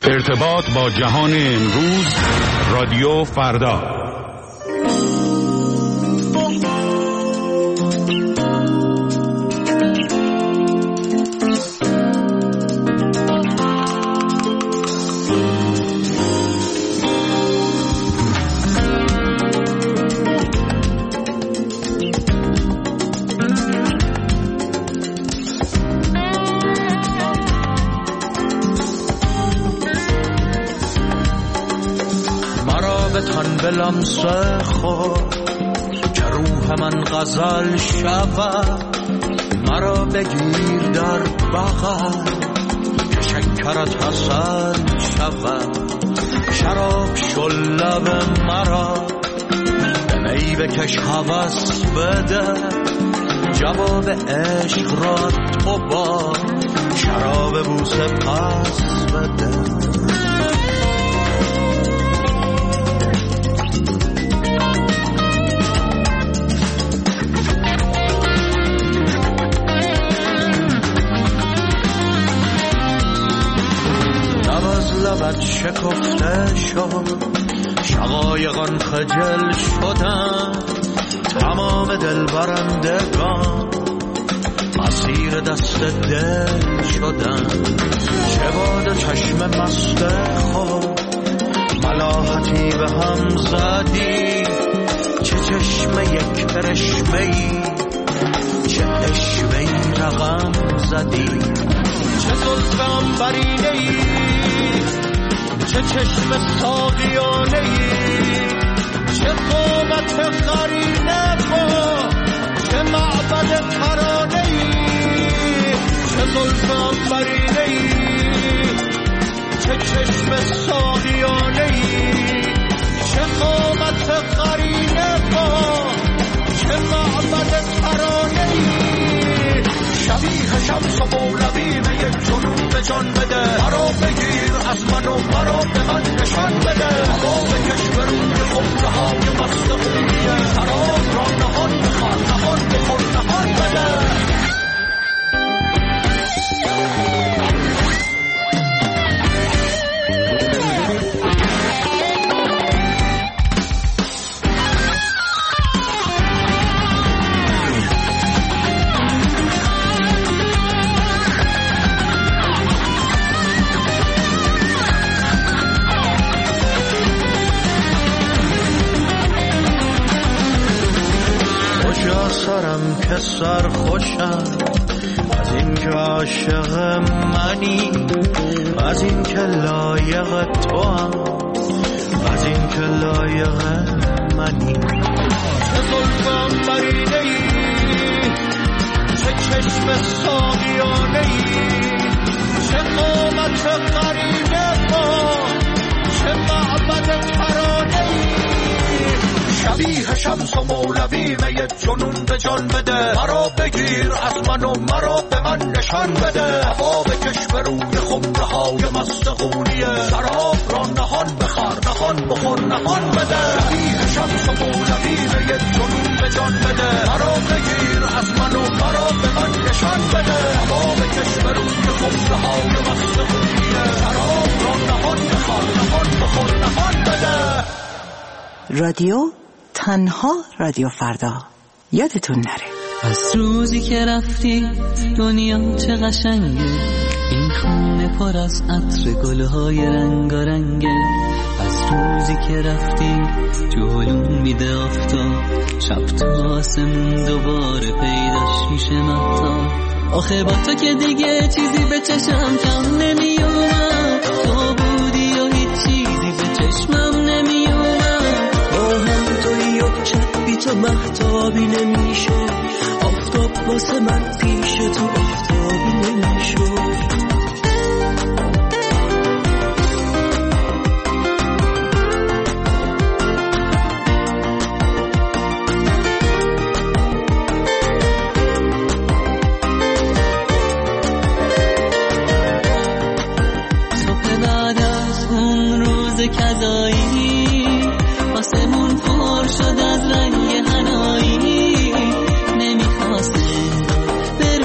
ارتباط با جهان امروز، رادیو فردا. لمس خود که روح من غزل شود، مرا بگیر در بغل که شکرت حسن شود. شراب شل لب مرا به می بکش هوس بده، جواب عشق را تو با شراب بوسه پس بده. لبت شکفته شد، شقایقان خجل شدن، تمام دل برندگان مسیر دست دل شدن. چه باد چشم مست خود ملاحتی به هم زدی، چه چشم یک کرشمه‌ای، چه اشوه‌ای رقم زدی. چه زلفم برینه‌ای، چه چشم ساقیانه‌ای، چه قامت قرینه با چه معبد ترانه‌ای. چه زلفم برینه‌ای، چه چشم ساقیانه‌ای، چه قامت قرینه با چه معبد ترانه‌ای. شبیه شمس و مولوی به یک جنون به جان بده، مرا بگیر از من و مرا به من نشان بده. هوا بکش به روی خمره های مست خونیه، شراب را نهان بخوار نهان بخور نهان بده. سرم که سر خوشم از این که عاشق منی، از این که لایق تو هم، از این که لایق منی. چه زلفم برینه‌ای، چه چشم ساقیانه‌ای، چه قامت قرینه با چه معبد ترانه‌ای. شبیه شمس و مولوی به یک جنون به جان بده، مرا بگیر از من و مرا به من نشان بده. هوا بکش به روی خمره های مست خونیه، شراب را نهان بخور نهان بخور نهان بده. شبیه شمس و مولوی به یک جنون به جان بده، مرا بگیر از من و مرا به من نشان بده. هوا بکش به روی خمره های مست خونیه، شراب را نهان بخور نهان بخور نهان بده. رادیو تنها رادیو فردا، یادتون نره. از روزی که رفتی دنیا چه قشنگه، این خونه پر از عطر گلهای رنگارنگه. از روزی که رفتی جلوم میده آفتاب، شب تا آسمون دوباره پیداش میشه مهتاب. آخه با تو که دیگه چیزی به چشم کم نمیومد، تو بودی و هیچ چیزی به چشمم نمیومد. بی تو مهتابی نمیشه، آفتاب واسه من پیش تو آفتابی نمیشه. صبح بعد از اون روز کذایی آسمون پر شد از رنگ هنایی، نمیخواست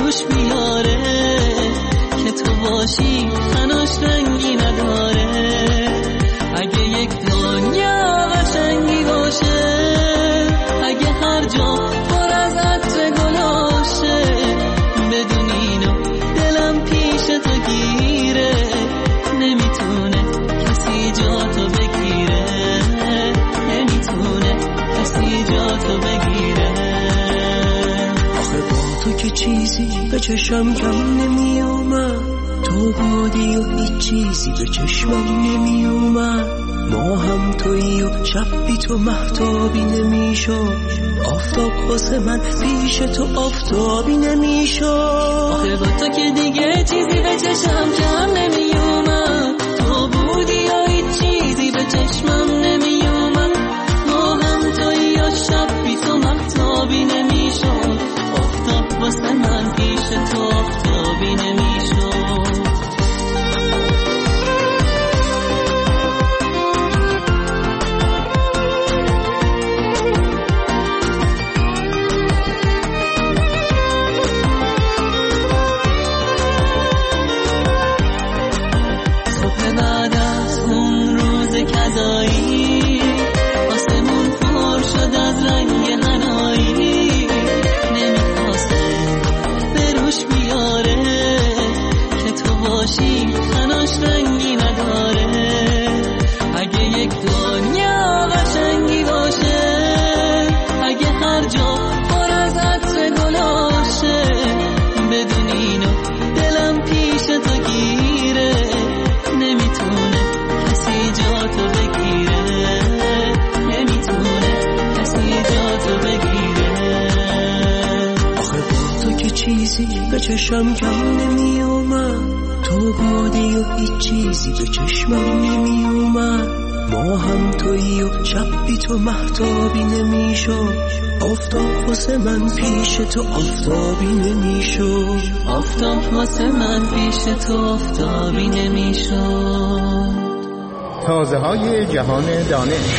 چشم کم نمی اومد، تو بودی و هیچ چیزی به چشمم نمی اومد. ما هم تویی و شب بی تو مهتابی نمی شد، آفتاب واسه من پیش تو آفتابی نمی شد. آخه با تو که دیگه چیزی به چشم کم نمی اومد، تو بودی و هیچ چیزی به چشمم نمی اومد. ما هم تویی و شب بی تو مهتابی نمی شد، آفتاب واسه من پیش تو آفتابی نمی شد. کذایی آسمون پر شد از رنگ حنایی، نمیخواسته به روش بیاره که تو باشی خناش رنگی نداره. اگه یک دنیا قشنگی باشه، اگه هر جا پر از عطر گلاشه، بدون اینو دلم پیش تو گیره، نمیتونه جاتو بگیره، نمیتونه کسی جاتو بگیره. آخه با تو که چیزی به چشم کم نمی اومد، تو بودی و هیچ چیزی به چشمم نمی اومد. ما هم تویی و شب بی تو مهتابی نمی شد، آفتاب واسه من پیش تو آفتابی نمی شد، آفتاب واسه من پیش تو آفتابی نمی شد. تازه های جهان دانش.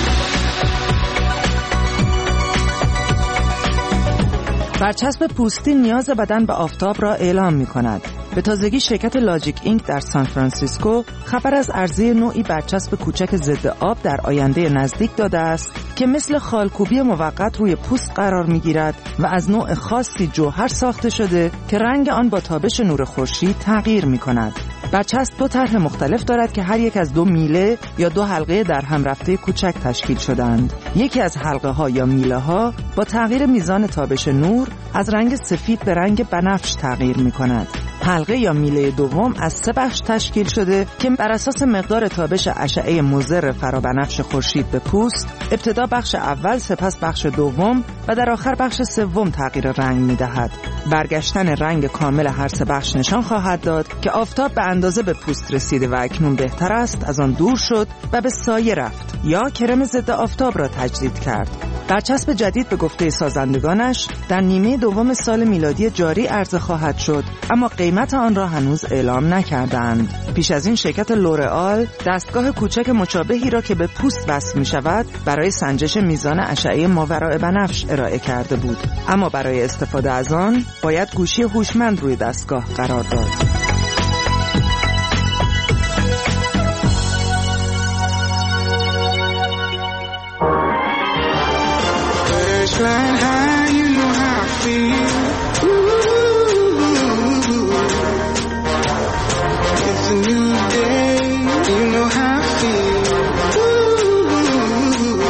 برچسب پوستی نیاز بدن به آفتاب را اعلام می کند. به تازگی شرکت لاجیک اینک در سان فرانسیسکو خبر از عرضه نوعی برچسب کوچک ضد آب در آینده نزدیک داده است که مثل خالکوبی موقت روی پوست قرار می‌گیرد و از نوع خاصی جوهر ساخته شده که رنگ آن با تابش نور خورشید تغییر می‌کند. برچسب دو طرح مختلف دارد که هر یک از دو میله یا دو حلقه در هم رفته کوچک تشکیل شده‌اند. یکی از حلقه‌ها یا میله‌ها با تغییر میزان تابش نور از رنگ سفید به رنگ بنفش تغییر می‌کند. حلقه یا میله دوم از 3 بخش تشکیل شده که بر اساس مقدار تابش اشعه مضر فرابنفش خورشید به پوست، ابتدا بخش اول، سپس بخش دوم و در آخر بخش سوم تغییر رنگ می‌دهد. برگشتن رنگ کامل هر 3 بخش نشان خواهد داد که آفتاب به اندازه به پوست رسیده و اکنون بهتر است از آن دور شد و به سایه رفت یا کرم ضد آفتاب را تجدید کرد. برچسب جدید به گفته سازندگانش در نیمه دوم سال میلادی جاری عرضه خواهد شد، اما قیمت آن را هنوز اعلام نکردند. پیش از این شرکت لورئال دستگاه کوچک مشابهی را که به پوست وصل می شود برای سنجش میزان اشعه ماوراء بنفش ارائه کرده بود، اما برای استفاده از آن باید گوشی هوشمند روی دستگاه قرار داد. Flying high, you know how I feel. Ooh, it's a new day, you know how I feel. Ooh,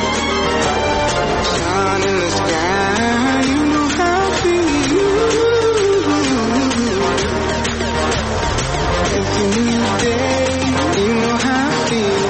sun in the sky, you know how I feel. It's a new day, you know how I feel.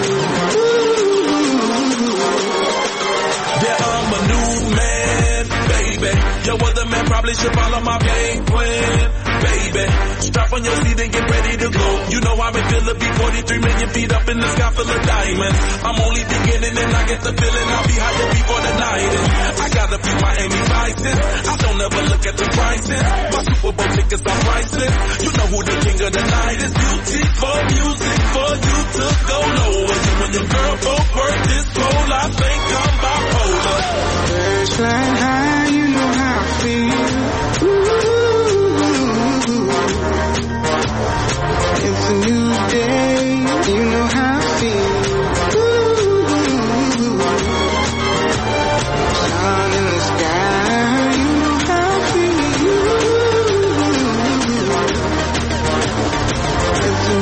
Yo, other man probably should follow my game plan, baby. Strap on your seat and get ready to go. You know I'm in Philly, be 43 million feet up in the sky full of diamonds. I'm only beginning and I get the feeling I'll be higher before the night is. I got a few Miami Vices, I don't ever look at the prices. My Super Bowl tickets are priceless. You know who the king of the night is. Beautiful music for you to go lower. You and your girl both work this role. I think I'm bipolar. Birds flying high, you know how I feel. Ooh, it's a new day, you know how I feel. Ooh, sun in the sky, you know how I feel. It's a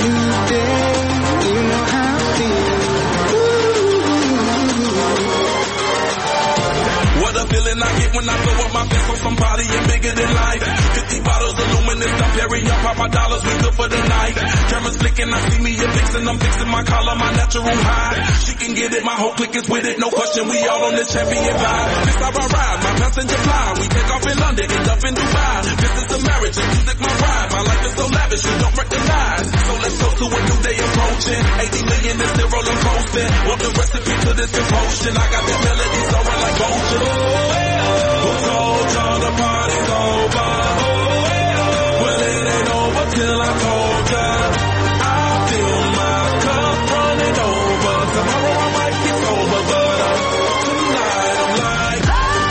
cameras flicking, I see me a vixen, I'm fixing my collar, my natural high. She can get it, my whole clique is with it, no question, we all on this champion vibe. This how I ride, my passenger fly. We take off in London, end up in Dubai. This is the marriage, and music my ride. My life is so lavish, you don't recognize. So let's go to a new day approaching. 80 million is the roller coaster. Want the recipe to this devotion? I got that melody soaring like vulture. Who told y'all the party's over? Well, it ain't over till I told ya. I feel my cup running over. Tomorrow I might get sober, but tonight I'm like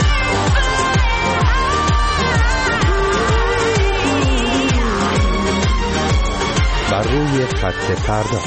بر روی خط فردا.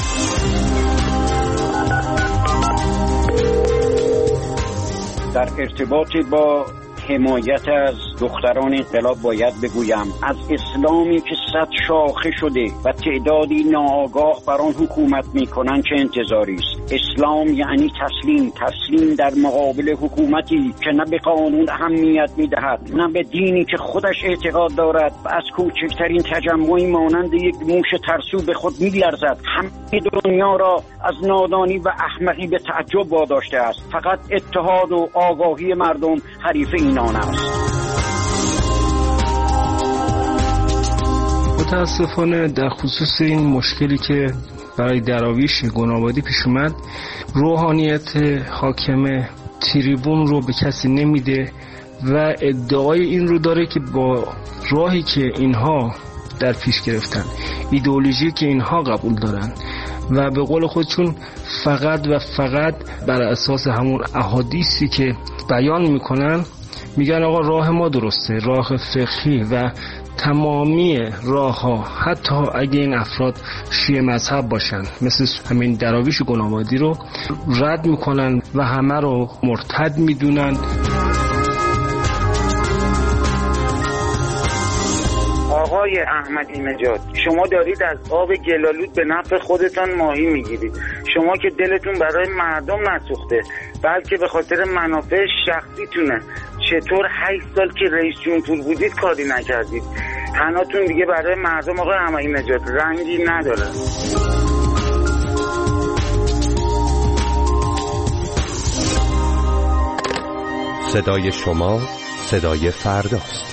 در ارتباط با حمایت از دختران انقلاب باید بگویم از اسلامی که 100 شاخه شده و تعدادی ناآگاه بر آن حکومت میکنن چه انتظاری است؟ اسلام یعنی تسلیم در مقابل حکومتی که نه به قانون اهمیت میدهد نه به دینی که خودش اعتقاد دارد و از کوچکترین تجمعی مانند یک موش ترسو به خود میلرزد. همه دنیا را از نادانی و احمقی به تعجب واداشته است. فقط اتحاد و آگاهی مردم حریف اینان است. متاسفانه در خصوص این مشکلی که برای دراویش گنابادی پیش اومد، روحانیت حاکم تریبون رو به کسی نمیده و ادعای این رو داره که با راهی که اینها در پیش گرفتن، ایدئولوژی که اینها قبول دارن و به قول خودشون فقط و فقط بر اساس همون احادیثی که بیان میکنن میگن آقا راه ما درسته، راه فقهی و تمامی راه ها، حتی اگه این افراد شیعه مذهب باشن مثل همین دراویش گنابادی رو رد میکنن و همه رو مرتد میدونن. آقای احمدی نژاد، شما دارید از آب گلالود به نفع خودتان ماهی میگیرید. شما که دلتون برای مردم نسوخته بلکه به خاطر منافع شخصیتونه. چطور 8 سال که رئیس جمهور بودید کاری نکردید؟ حناتون دیگه برای مردم آقای احمدی نژاد رنگی نداره. صدای شما صدای فرداست.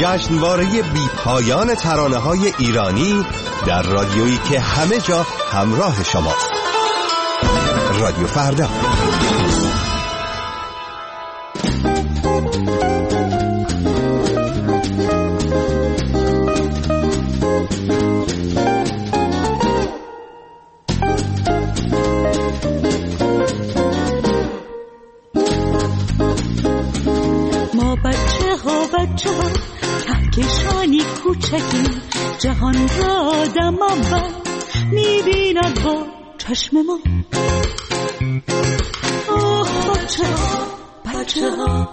جشنواره بی‌پایان ترانه‌های ایرانی در رادیویی که همه جا همراه شماست. رادیو فردا. ما بچه ها کهکشانی کوچکی، جهان را آدم اول میبیند با چشم ما. آه بچه ها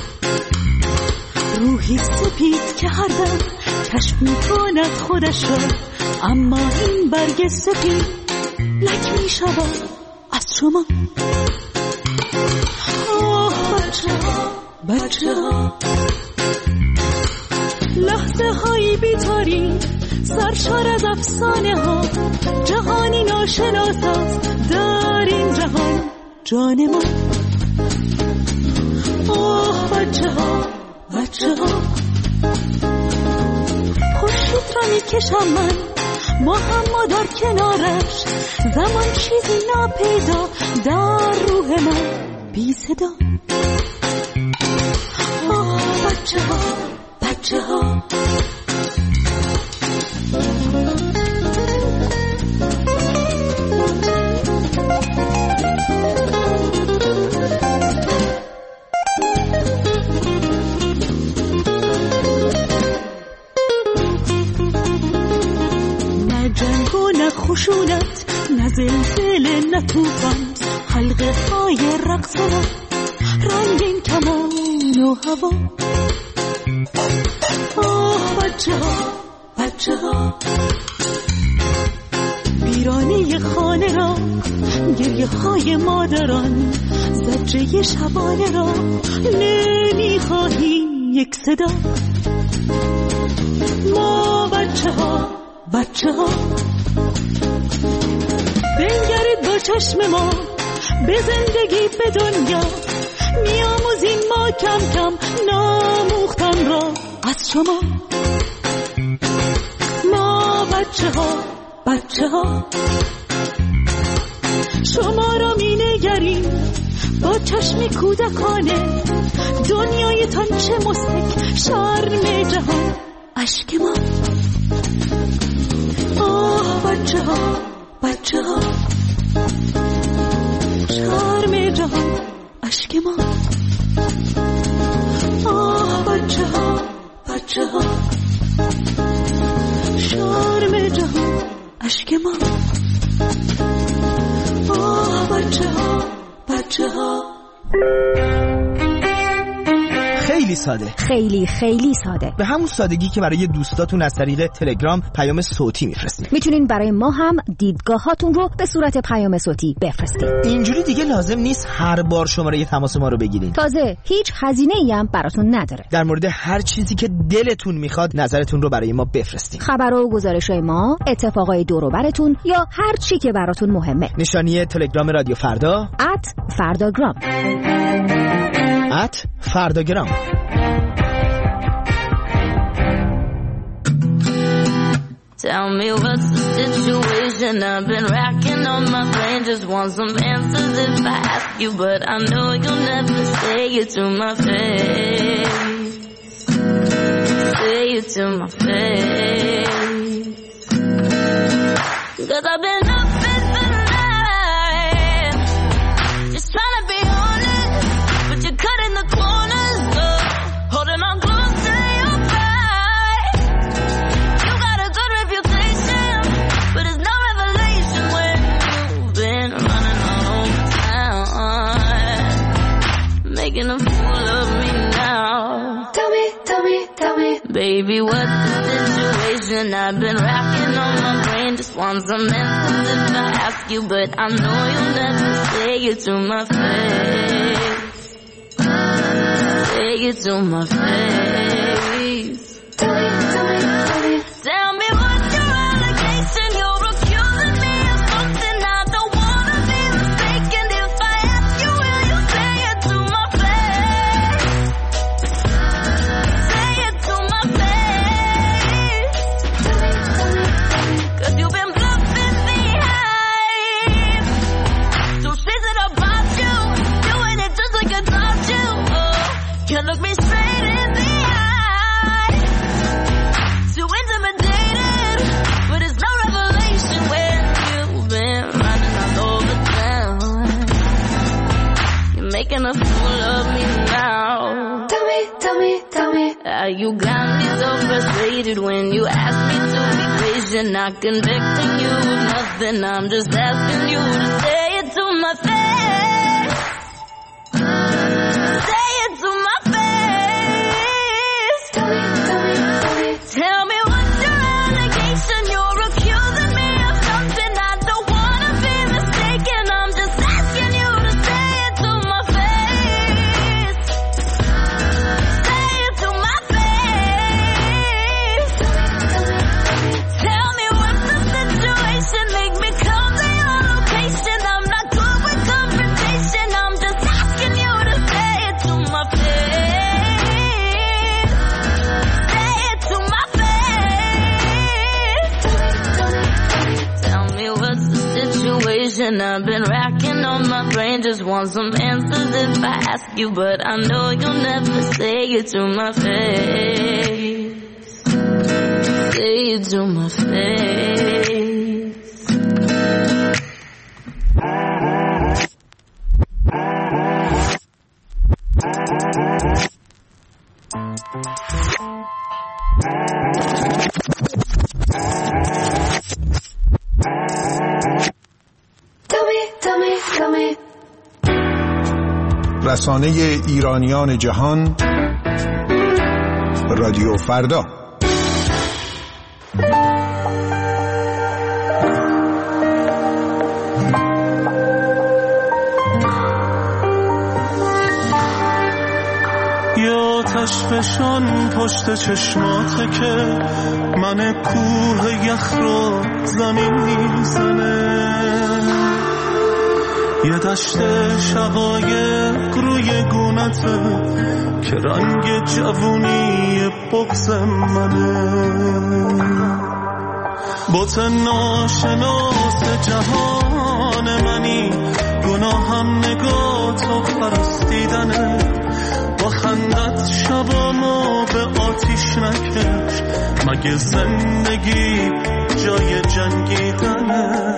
روحی سپید که هر دم کشف میکند خودش را، اما این برگ سپید لک میشود از شما. آه بچه ها لحظه هایی بی‌تاری سرشار از افسانه ها، جهانی ناشناس است در این جهان جان ما. آه بچه ها خورشید را میکشم من، ما هم ما در کنارش، زمان چیزی ناپیدا در روح من بی صدا. آه بچه ها نه جنگ و نه خشونت، نه زلزله نه طوفان، حلقه های رقص و رنگین کمان و هوا. آه بچه ها ویرانی خانه را، گریه های مادران، زجه شبانه را نمیخواهیم یک صدا. ما بچه ها بنگرید با چشم ما به زندگی به دنیا، میاموزیم ما کم کم ناموختن را از شما. ما بچه ها شما را می نگریم با چشم کودکانه، دنیایتان چه مستک شرم جهان اشک ما. آه بچه ها شرم جهان اشک ما. آه بچه ها شرم جهان اشک ما. آه بچه ها خیلی ساده، خیلی ساده، به همون سادگی که برای دوستاتون از طریق تلگرام پیام صوتی میفرستین. میتونین برای ما هم دیدگاهاتون رو به صورت پیام صوتی بفرستین. اینجوری دیگه لازم نیست هر بار شماره تماس ما رو بگیرین. تازه هیچ هزینه‌ای هم براتون نداره. در مورد هر چیزی که دلتون میخواد نظرتون رو برای ما بفرستین. خبر و گزارش‌های ما، اتفاقای دور و براتون یا هر چی که براتون مهمه. نشانی تلگرام رادیو فردا @فرداگرام. @فرداگرام. Tell me what's the situation. I've been racking on my brain, just want some answers if I ask you, but I know you'll never say it to my face. Say it to my face. 'Cause I've been up in the night, just trying to be honest, but you're cutting the corners, holding on close to your pride. You got a good reputation, but it's no revelation when you've been running all over town, making a fool of me now. Tell me, baby, what's the situation? I've been racking on my brain, just want some answers if I ask you, but I know you'll never say it to my face. Say it to my face. Tell me what's your allegation? You're accusing me of something I don't wanna be mistaken. If I ask you, will you say it to my face? Say it to my face. Can't look me straight in the eye. Too intimidated, but it's no revelation when you've been running all over town. You're making a fool of me now. Tell me how you got me so frustrated when you ask me to be patient. Not convicting you of nothing, I'm just asking you to say it to my face. Say it to my face. Tell me what's your allegation. You're accusing me of something I don't wanna be mistaken. I'm just asking you to say it to my face. Say it to my face. Tell me what's the situation. Make me come to your location. I'm not good with confrontation. I'm just asking you to say it to my face. Say it to my face. Tell me what's the situation. I've been racking on my brain, just want some answers if I ask you, but I know you'll never say it to my face. Say it to my face. Tell me. رسانه ایرانیان جهان رادیو فردا. یا تشفشان پشت چشماته که من کوه یخ رو زمین میزنه، یه دشت شقایق روی گونته که رنگ جوونی بغض منه. بت ناشناس جهان منی، گناهم نگاه تو پرستیدنه. با خندت شبامو به آتیش نکش، مگه زندگی جای جنگیدنه؟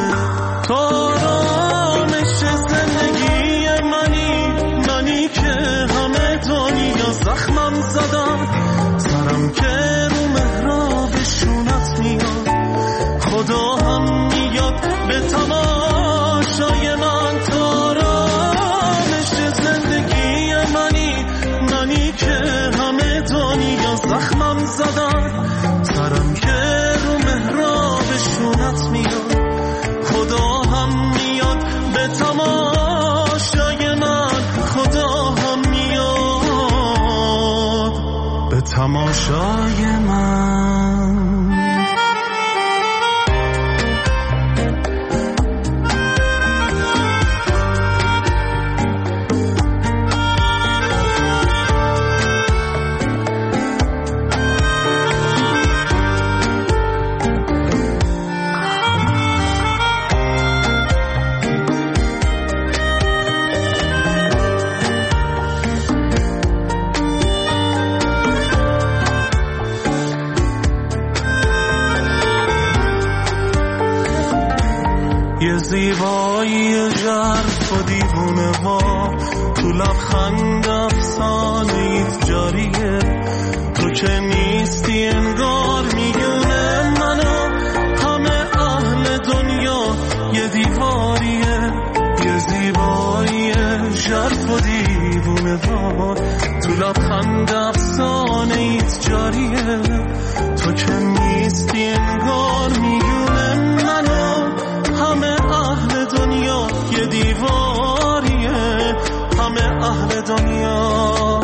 تارامش زندگی منی که همه دنیا زخمم زدم، سرم که رو محراب شونت میاد، خدا هم میاد به تماشای من. تارامش زندگی منی که همه دنیا زخمم زدم، سرم که رو محراب شونت میاد، خدا هم میاد به تماشای من. خدا هم میاد به تماشای من. یه زیبایی ژرف و دیوونه ها، تو لبخند افسانه ایت جاریه. تو که نیستی انگار میونه منو، همه اهل دنیا یه دیواریه. یه زیبایی ژرف و دیوونه ها، تو لبخند افسانه ایت جاریه. تو که نیستی انگار میونه منو، همه اهل دنیا یه دیواریه. همه اهل دنیا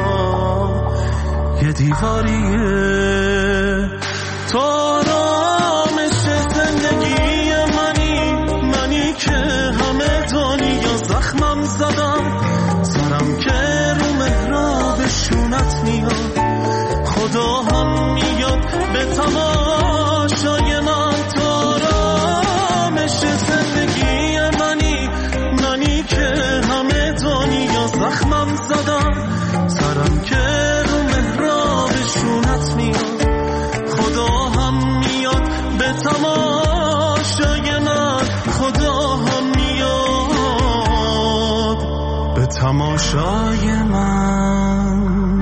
یه دیواریه. تارامش زندگی منی که همه دنیا زخمم زدم، سرم که رو محراب شونت میاد، خدا هم میاد به تماشای من. تارامش زندگی منی که همه دنیا زخمم زدم، به تماشای من